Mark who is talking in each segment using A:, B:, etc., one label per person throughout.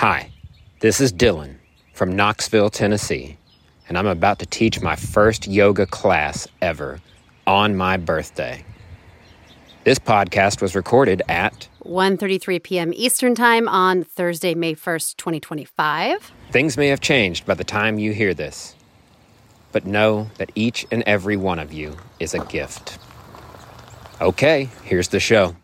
A: Hi, this is Dylan from Knoxville, Tennessee, and I'm about to teach my first yoga class ever on my birthday. This podcast was recorded at
B: 1:33 p.m. Eastern Time on Thursday, May 1st, 2025.
A: Things may have changed by the time you hear this, but know that each and every one of you is a gift. Okay, here's the show.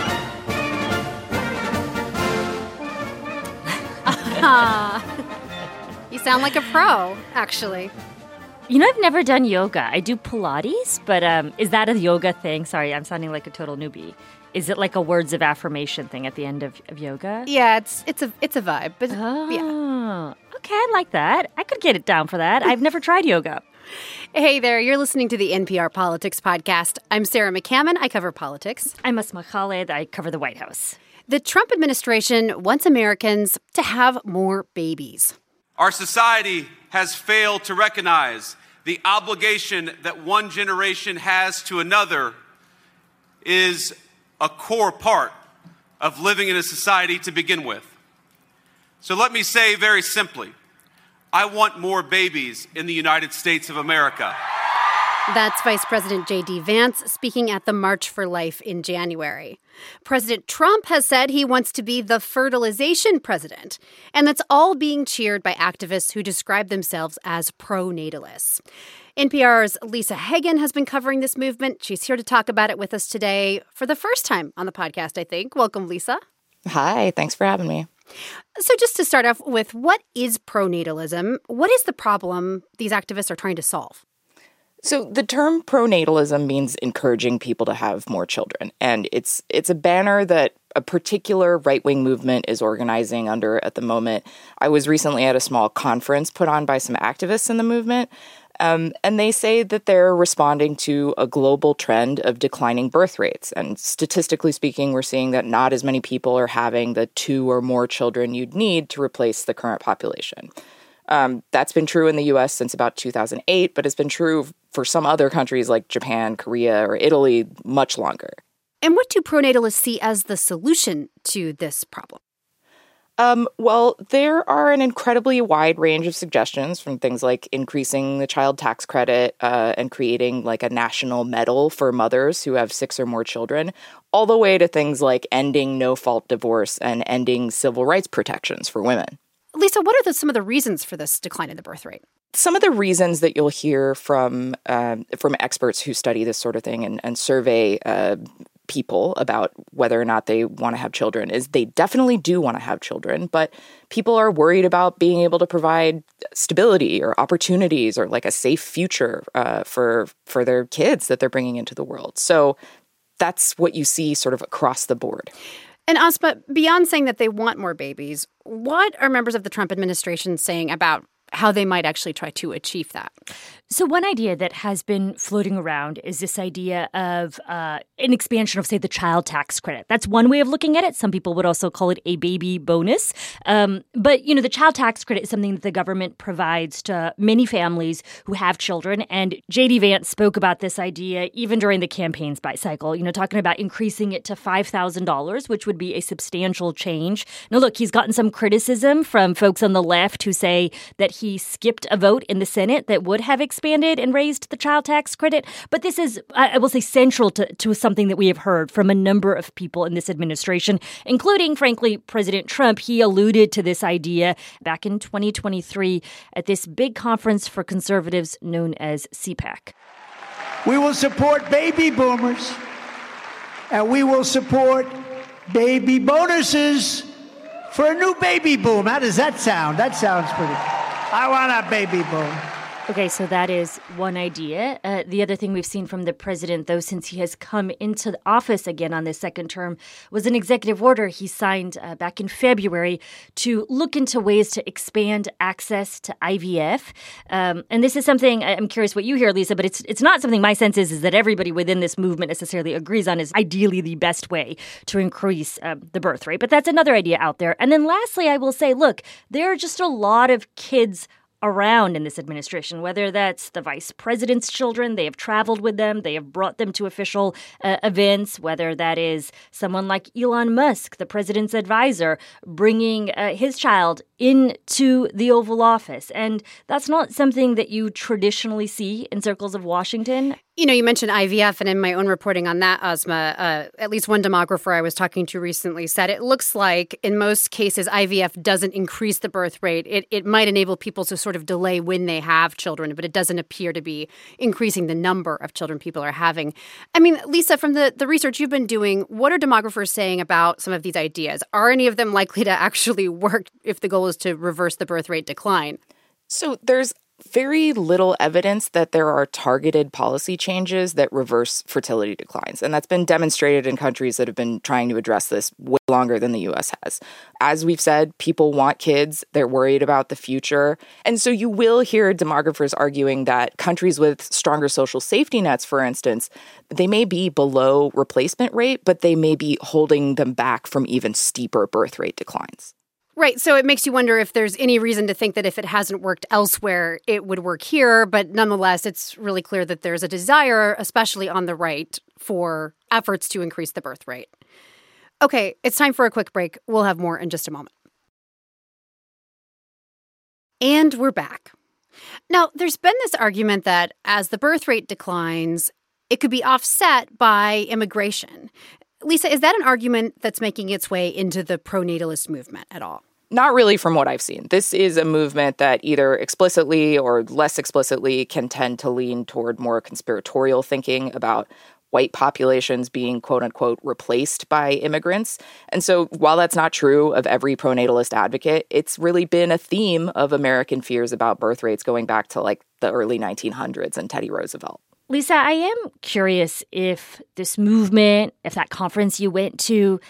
B: You sound like a pro, actually.
C: You know, I've never done yoga. I do Pilates, but is that a yoga thing? Sorry, I'm sounding like a total newbie. Is it like a words of affirmation thing at the end of yoga?
B: Yeah, it's a vibe, but yeah.
C: Okay, I like that. I could get it down for that. I've never tried yoga.
B: Hey there, you're listening to the NPR Politics Podcast. I'm Sarah McCammon. I cover politics.
C: I'm Asma Khaled. I cover the White House.
B: The Trump administration wants Americans to have more babies.
D: Our society has failed to recognize the obligation that one generation has to another is a core part of living in a society to begin with. So let me say very simply, I want more babies in the United States of America.
B: That's Vice President J.D. Vance speaking at the March for Life in January. President Trump has said he wants to be the fertilization president, and that's all being cheered by activists who describe themselves as pro-natalists. NPR's Lisa Hagen has been covering this movement. She's here to talk about it with us today for the first time on the podcast, I think. Welcome, Lisa.
E: Hi, thanks for having me.
B: So just to start off with, what is pronatalism? What is the problem these activists are trying to solve?
E: So the term pronatalism means encouraging people to have more children, and it's a banner that a particular right-wing movement is organizing under at the moment. I was recently at a small conference put on by some activists in the movement, and they say that they're responding to a global trend of declining birth rates. And statistically speaking, we're seeing that not as many people are having the 2 or more children you'd need to replace the current population. That's been true in the U.S. since about 2008, but it's been true for some other countries like Japan, Korea, or Italy much longer.
B: And what do pronatalists see as the solution to this problem?
E: Well, there are an incredibly wide range of suggestions, from things like increasing the child tax credit and creating like a national medal for mothers who have 6 or more children, all the way to things like ending no-fault divorce and ending civil rights protections for women.
B: Lisa, what are some of the reasons for this decline in the birth rate?
E: Some of the reasons that you'll hear from experts who study this sort of thing and survey people about whether or not they want to have children is they definitely do want to have children, but people are worried about being able to provide stability or opportunities or like a safe future for their kids that they're bringing into the world. So that's what you see sort of across the board.
B: And Asma, beyond saying that they want more babies, what are members of the Trump administration saying about how they might actually try to achieve that?
C: So one idea that has been floating around is this idea of an expansion of, say, the child tax credit. That's one way of looking at it. Some people would also call it a baby bonus. But, you know, the child tax credit is something that the government provides to many families who have children. And J.D. Vance spoke about this idea even during the campaign cycle, you know, talking about increasing it to $5,000, which would be a substantial change. Now, look, he's gotten some criticism from folks on the left who say that he skipped a vote in the Senate that would have expanded and raised the child tax credit. But this is, I will say, central to something that we have heard from a number of people in this administration, including, frankly, President Trump. He alluded to this idea back in 2023 at this big conference for conservatives known as CPAC.
F: We will support baby boomers, and we will support baby bonuses for a new baby boom. How does that sound? That sounds pretty good. I want a baby boom.
C: Okay, so that is one idea. The other thing we've seen from the president, though, since he has come into the office again on this second term, was an executive order he signed back in February to look into ways to expand access to IVF. And this is something, I'm curious what you hear, Lisa, but it's not something my sense is that everybody within this movement necessarily agrees on is ideally the best way to increase the birth rate. But that's another idea out there. And then lastly, I will say, look, there are just a lot of kids around in this administration, whether that's the vice president's children, they have traveled with them, they have brought them to official events, whether that is someone like Elon Musk, the president's advisor, bringing his child into the Oval Office. And that's not something that you traditionally see in circles of Washington.
B: You know, you mentioned IVF, and in my own reporting on that, Asma, at least one demographer I was talking to recently said it looks like in most cases IVF doesn't increase the birth rate. It might enable people to sort of delay when they have children, but it doesn't appear to be increasing the number of children people are having. I mean, Lisa, from the research you've been doing, what are demographers saying about some of these ideas? Are any of them likely to actually work if the goal is to reverse the birth rate decline?
E: So there's very little evidence that there are targeted policy changes that reverse fertility declines. And that's been demonstrated in countries that have been trying to address this way longer than the U.S. has. As we've said, people want kids. They're worried about the future. And so you will hear demographers arguing that countries with stronger social safety nets, for instance, they may be below replacement rate, but they may be holding them back from even steeper birth rate declines.
B: Right. So it makes you wonder if there's any reason to think that if it hasn't worked elsewhere, it would work here. But nonetheless, it's really clear that there's a desire, especially on the right, for efforts to increase the birth rate. Okay, it's time for a quick break. We'll have more in just a moment. And we're back. Now, there's been this argument that as the birth rate declines, it could be offset by immigration. Lisa, is that an argument that's making its way into the pronatalist movement at all?
E: Not really from what I've seen. This is a movement that either explicitly or less explicitly can tend to lean toward more conspiratorial thinking about white populations being, quote unquote, replaced by immigrants. And so while that's not true of every pronatalist advocate, it's really been a theme of American fears about birth rates going back to like the early 1900s and Teddy Roosevelt.
C: Lisa, I am curious if this movement, if that conference you went to,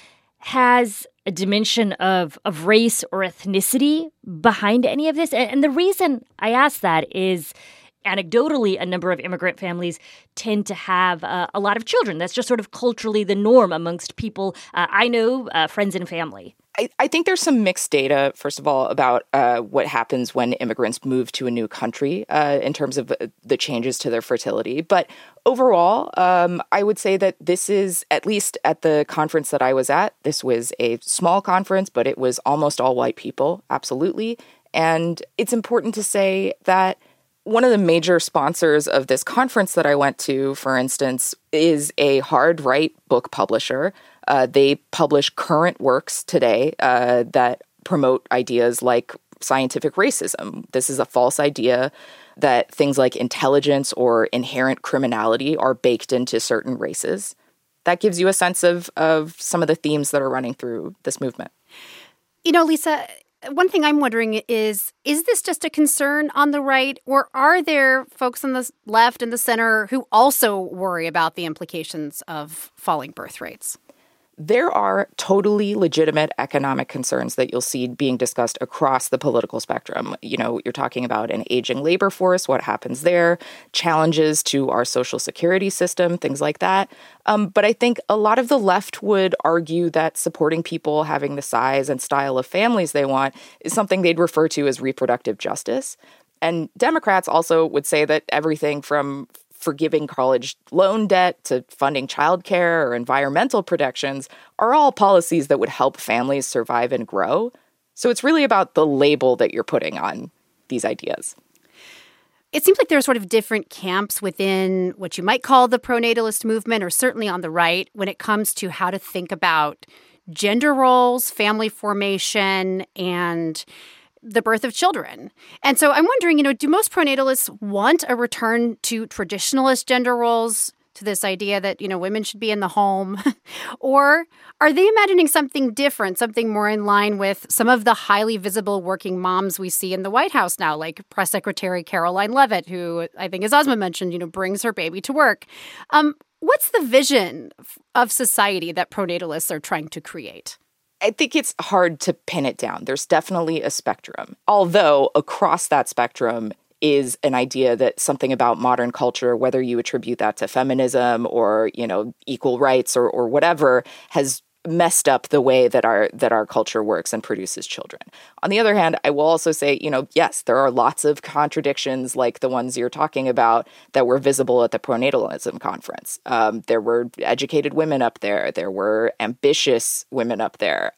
C: has a dimension of race or ethnicity behind any of this. And the reason I ask that is anecdotally, a number of immigrant families tend to have a lot of children. That's just sort of culturally the norm amongst people I know, friends and family.
E: I think there's some mixed data, first of all, about what happens when immigrants move to a new country in terms of the changes to their fertility. But overall, I would say that this is, at least at the conference that I was at, this was a small conference, but it was almost all white people, absolutely. And it's important to say that one of the major sponsors of this conference that I went to, for instance, is a hard right book publisher. They publish current works today that promote ideas like scientific racism. This is a false idea that things like intelligence or inherent criminality are baked into certain races. That gives you a sense of some of the themes that are running through this movement.
B: You know, Lisa, one thing I'm wondering is this just a concern on the right, or are there folks on the left and the center who also worry about the implications of falling birth rates?
E: There are totally legitimate economic concerns that you'll see being discussed across the political spectrum. You know, you're talking about an aging labor force, what happens there, challenges to our social security system, things like that. But I think a lot of the left would argue that supporting people having the size and style of families they want is something they'd refer to as reproductive justice. And Democrats also would say that everything from forgiving college loan debt to funding childcare or environmental protections are all policies that would help families survive and grow. So it's really about the label that you're putting on these ideas.
B: It seems like there are sort of different camps within what you might call the pronatalist movement, or certainly on the right, when it comes to how to think about gender roles, family formation, and the birth of children. And so I'm wondering, do most pronatalists want a return to traditionalist gender roles, to this idea that, women should be in the home? Or are they imagining something different, something more in line with some of the highly visible working moms we see in the White House now, like Press Secretary Caroline Leavitt, who I think, as Asma mentioned, brings her baby to work? What's the vision of society that pronatalists are trying to create?
E: I think it's hard to pin it down. There's definitely a spectrum. Although across that spectrum is an idea that something about modern culture, whether you attribute that to feminism or, equal rights or whatever, has messed up the way that our culture works and produces children. On the other hand, I will also say, yes, there are lots of contradictions like the ones you're talking about that were visible at the pronatalism conference. There were educated women up there. There were ambitious women up there.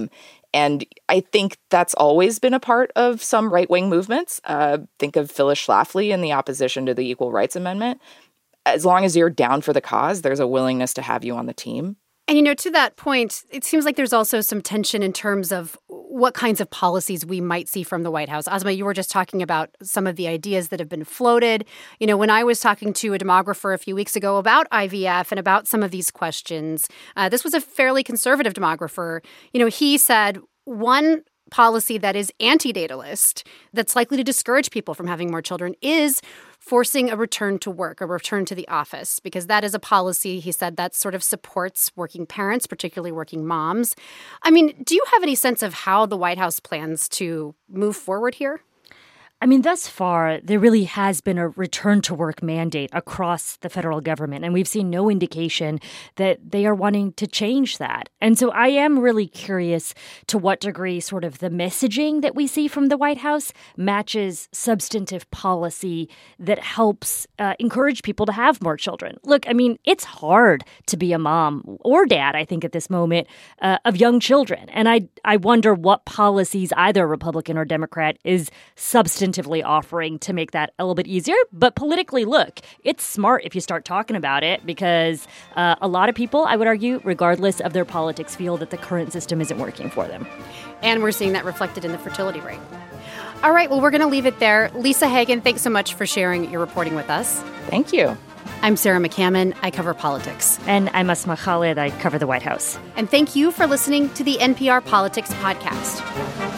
E: And I think that's always been a part of some right-wing movements. Think of Phyllis Schlafly in the opposition to the Equal Rights Amendment. As long as you're down for the cause, there's a willingness to have you on the team.
B: And, to that point, it seems like there's also some tension in terms of what kinds of policies we might see from the White House. Asma, you were just talking about some of the ideas that have been floated. When I was talking to a demographer a few weeks ago about IVF and about some of these questions, this was a fairly conservative demographer. He said one policy that is anti-natalist, that's likely to discourage people from having more children, is forcing a return to work, a return to the office, because that is a policy, he said, that sort of supports working parents, particularly working moms. I mean, do you have any sense of how the White House plans to move forward here?
C: I mean, thus far, there really has been a return to work mandate across the federal government, and we've seen no indication that they are wanting to change that. And so I am really curious to what degree sort of the messaging that we see from the White House matches substantive policy that helps encourage people to have more children. Look, I mean, it's hard to be a mom or dad, I think, at this moment of young children. And I wonder what policies either Republican or Democrat is substantively offering to make that a little bit easier. But politically, look, it's smart if you start talking about it, because a lot of people, I would argue, regardless of their politics, feel that the current system isn't working for them.
B: And we're seeing that reflected in the fertility rate. All right, well, we're going to leave it there. Lisa Hagen, thanks so much for sharing your reporting with us.
E: Thank you.
B: I'm Sarah McCammon. I cover politics.
C: And I'm Asma Khalid. I cover the White House.
B: And thank you for listening to the NPR Politics Podcast.